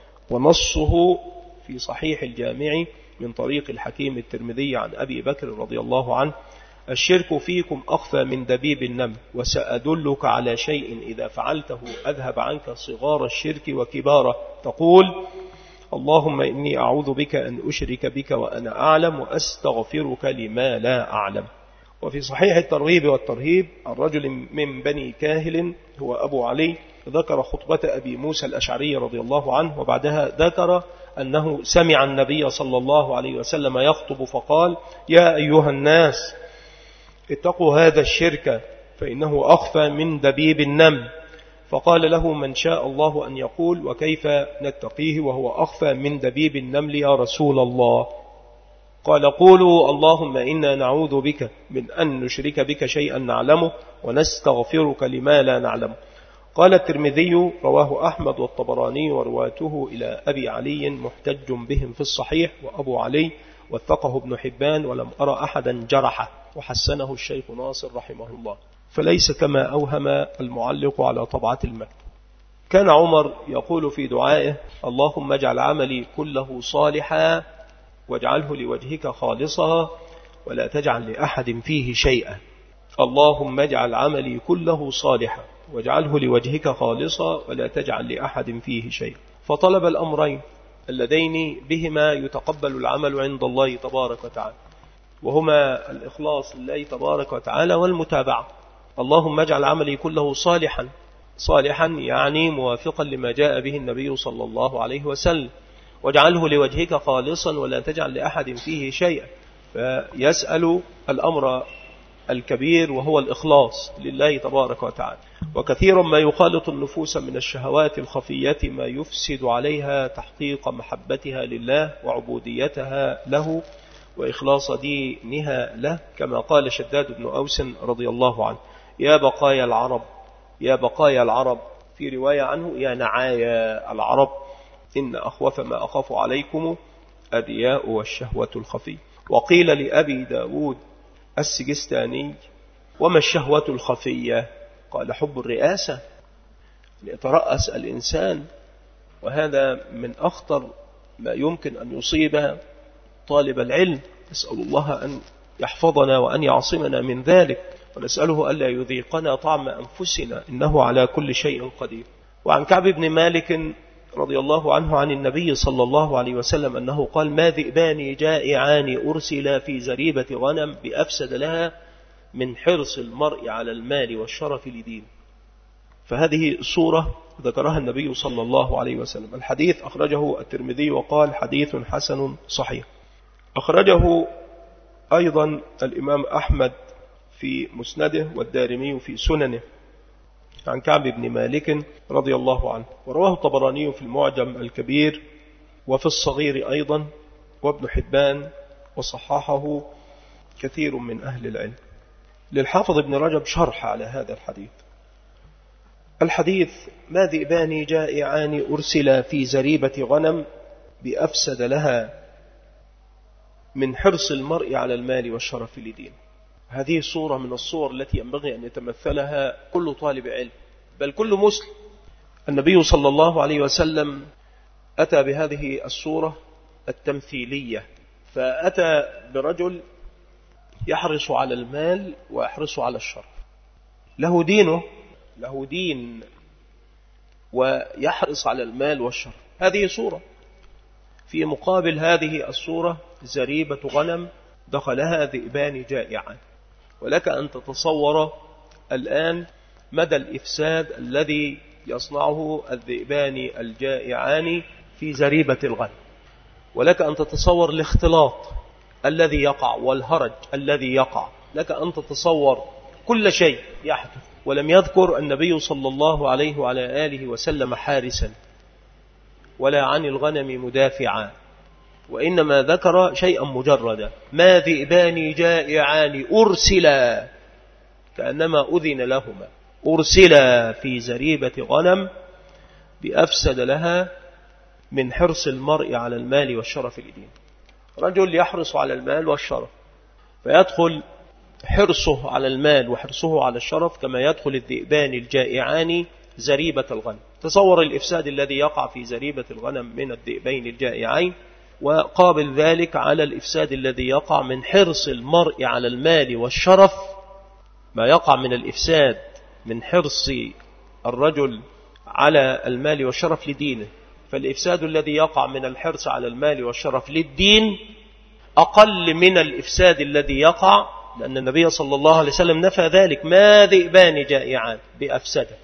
ونصه في صحيح الجامع من طريق الحكيم الترمذي عن أبي بكر رضي الله عنه: الشرك فيكم أخفى من دبيب النمل، وسأدلك على شيء إذا فعلته أذهب عنك صغار الشرك وكباره، تقول: اللهم إني أعوذ بك أن أشرك بك وأنا أعلم، وأستغفرك لما لا أعلم. وفي صحيح الترغيب والترهيب عن رجل من بني كاهل هو أبو علي ذكر خطبة أبي موسى الأشعري رضي الله عنه، وبعدها ذكر أنه سمع النبي صلى الله عليه وسلم يخطب فقال: يا أيها الناس اتقوا هذا الشرك فإنه أخفى من دبيب النمل. فقال له من شاء الله أن يقول: وكيف نتقيه وهو أخفى من دبيب النمل يا رسول الله؟ قال: قولوا اللهم إنا نعوذ بك من أن نشرك بك شيئا نعلمه ونستغفرك لما لا نعلمه. قال الترمذي: رواه أحمد والطبراني ورواته إلى أبي علي محتج بهم في الصحيح، وأبو علي وثقه ابن حبان، ولم أرى أحدا جرحه، وحسنه الشيخ ناصر رحمه الله، فليس كما أوهم المعلق على طبعة المكتب. كان عمر يقول في دعائه: اللهم اجعل عملي كله صالحا واجعله لوجهك خالصا ولا تجعل لأحد فيه شيئا. اللهم اجعل عملي كله صالحا واجعله لوجهك خالصا ولا تجعل لأحد فيه شيئا. فطلب الأمرين اللذين بهما يتقبل العمل عند الله تبارك وتعالى، وهما الإخلاص لله تبارك وتعالى والمتابعة. اللهم اجعل عملي كله صالحا، صالحا يعني موافقا لما جاء به النبي صلى الله عليه وسلم، واجعله لوجهك خالصا ولا تجعل لأحد فيه شيئا. فيسأل الأمر الكبير وهو الإخلاص لله تبارك وتعالى. وكثيرا ما يخالط النفوس من الشهوات الخفية ما يفسد عليها تحقيق محبتها لله وعبوديتها له وإخلاص دينها له، كما قال شداد بن أوس رضي الله عنه: يا بقايا العرب، يا بقايا العرب، في رواية عنه: يا نعايا العرب، إن أخوف ما أخاف عليكم الرياء والشهوة الخفي. وقيل لأبي داود السجستاني: وما الشهوة الخفية؟ قال: حب الرئاسة، ليترأس الإنسان، وهذا من أخطر ما يمكن أن يصيب طالب العلم. نسأل الله أن يحفظنا وأن يعصمنا من ذلك، ونسأله ألا يذيقنا طعم أنفسنا، إنه على كل شيء قدير. وعن كعب بن مالك رضي الله عنه عن النبي صلى الله عليه وسلم أنه قال: ما ذئبان جائعان أرسلا في زريبة غنم بأفسد لها من حرص المرء على المال والشرف لدينه. فهذه الصورة ذكرها النبي صلى الله عليه وسلم. الحديث أخرجه الترمذي وقال: حديث حسن صحيح. أخرجه أيضا الإمام أحمد في مسنده والدارمي في سننه عن كعب بن مالك رضي الله عنه، ورواه الطبراني في المعجم الكبير وفي الصغير أيضا، وابن حبان، وصححه كثير من أهل العلم. للحافظ ابن رجب شرح على هذا الحديث. الحديث: ما ذئبان جائعان أرسلا في زريبة غنم بأفسد لها من حرص المرء على المال والشرف لدينه. هذه صورة من الصور التي ينبغي أن يتمثلها كل طالب علم، بل كل مسلم. النبي صلى الله عليه وسلم أتى بهذه الصورة التمثيلية، فأتى برجل يحرص على المال ويحرص على الشرف، له دينه، له دين، ويحرص على المال والشرف. هذه صورة. في مقابل هذه الصورة زريبة غنم دخلها ذئبان جائعان. ولك أن تتصور الآن مدى الإفساد الذي يصنعه الذئبان الجائعان في زريبة الغنم، ولك أن تتصور الاختلاط الذي يقع والهرج الذي يقع، لك أن تتصور كل شيء يحدث. ولم يذكر النبي صلى الله عليه وعلى آله وسلم حارسا ولا عن الغنم مدافعا، وإنما ذكر شيئا مجردا: ما ذئبان جائعان أرسلا، كأنما أذن لهما، أرسلا في زريبة غنم بأفسد لها من حرص المرء على المال والشرف لدينه. رجل يحرص على المال والشرف، فيدخل حرصه على المال وحرصه على الشرف كما يدخل الذئبان الجائعان زريبة الغنم. تصور الإفساد الذي يقع في زريبة الغنم من الذئبين الجائعين، وقابل ذلك على الإفساد الذي يقع من حرص المرء على المال والشرف، ما يقع من الإفساد من حرص الرجل على المال والشرف لدينه. فالإفساد الذي يقع من الحرص على المال والشرف للدين أقل من الإفساد الذي يقع، لأن النبي صلى الله عليه وسلم نفى ذلك: ما ذئبان جائعان بأفسده.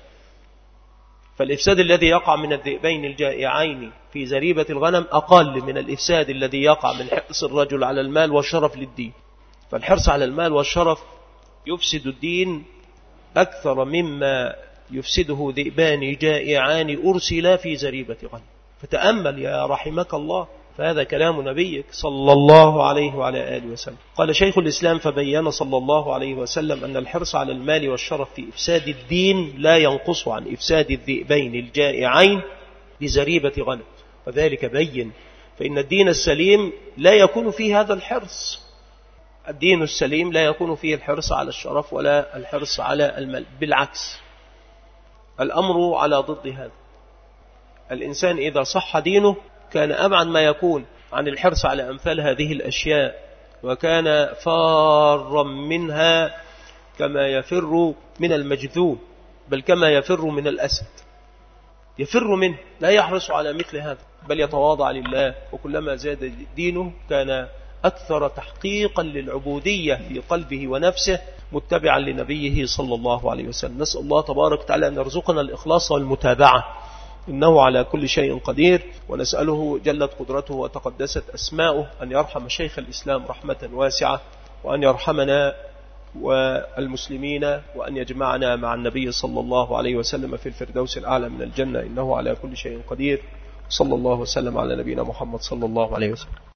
فالإفساد الذي يقع من الذئبين الجائعين في زريبة الغنم أقل من الإفساد الذي يقع من حرص الرجل على المال والشرف للدين. فالحرص على المال والشرف يفسد الدين أكثر مما يفسده ذئبان جائعان أرسلا في زريبة غنم. فتأمل يا رحمك الله، فهذا كلام نبيك صلى الله عليه وعلى آله وسلم. قال شيخ الإسلام: فبين صلى الله عليه وسلم أن الحرص على المال والشرف في إفساد الدين لا ينقص عن إفساد الذئبين الجائعين بزريبة غنم، وذلك بين فإن الدين السليم لا يكون فيه هذا الحرص. الدين السليم لا يكون فيه الحرص على الشرف ولا الحرص على المال، بالعكس الأمر على ضد هذا. الإنسان إذا صح دينه كان أبعد ما يكون عن الحرص على أمثال هذه الأشياء، وكان فارا منها كما يفر من المجذوم، بل كما يفر من الأسد، يفر منه، لا يحرص على مثل هذا، بل يتواضع لله. وكلما زاد دينه كان أكثر تحقيقا للعبودية في قلبه ونفسه، متبعا لنبيه صلى الله عليه وسلم. نسأل الله تبارك وتعالى أن يرزقنا الإخلاص والمتابعة، إنه على كل شيء قدير. ونسأله جلت قدرته وتقدست أسماؤه أن يرحم شيخ الإسلام رحمة واسعة، وأن يرحمنا والمسلمين، وأن يجمعنا مع النبي صلى الله عليه وسلم في الفردوس الأعلى من الجنة، إنه على كل شيء قدير. صلى الله وسلم على نبينا محمد صلى الله عليه وسلم.